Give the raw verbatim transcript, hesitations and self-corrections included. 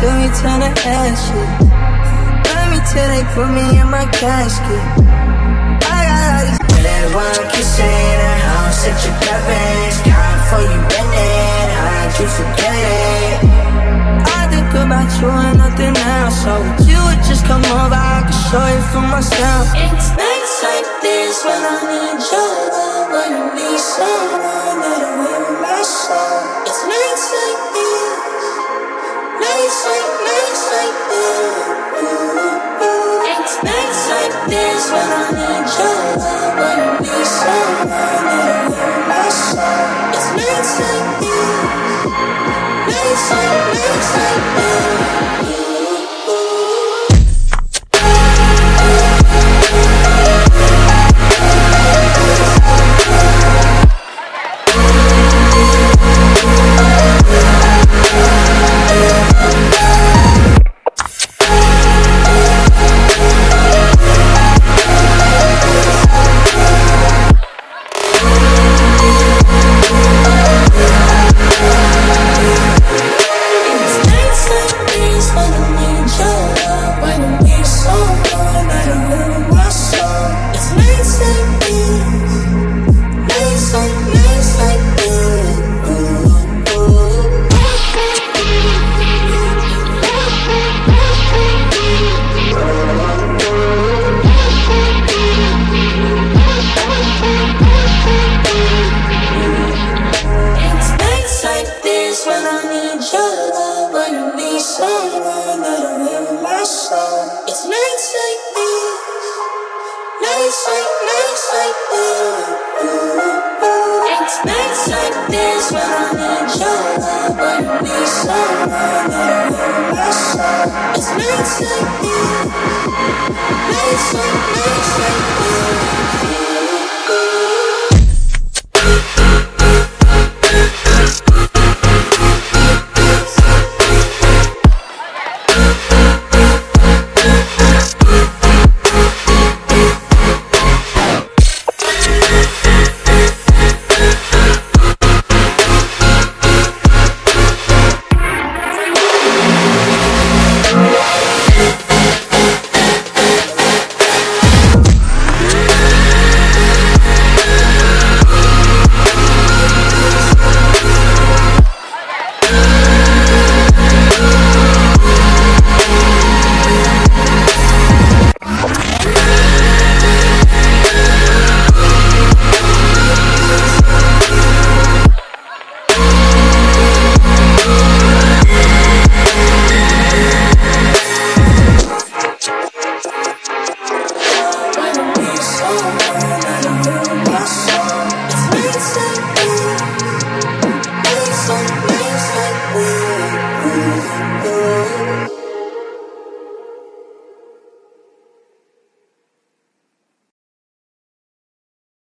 till we turn to ashes. Love me till they put me in my casket. I got all these everyone kissing the house at your cabins. God for you been in, how'd you forget it? I think about you and nothing else. So if you would just come over, I could show you for myself. It's nights like this when I need your love, when you need someone that'll hear my soul. It's nights like this, nights like, nights like this. It's nights like this when I need your love, when you need someone that'll hear my soul. It's nights like this, nights like, nights like this. It's nights like this, nights like, nights like this.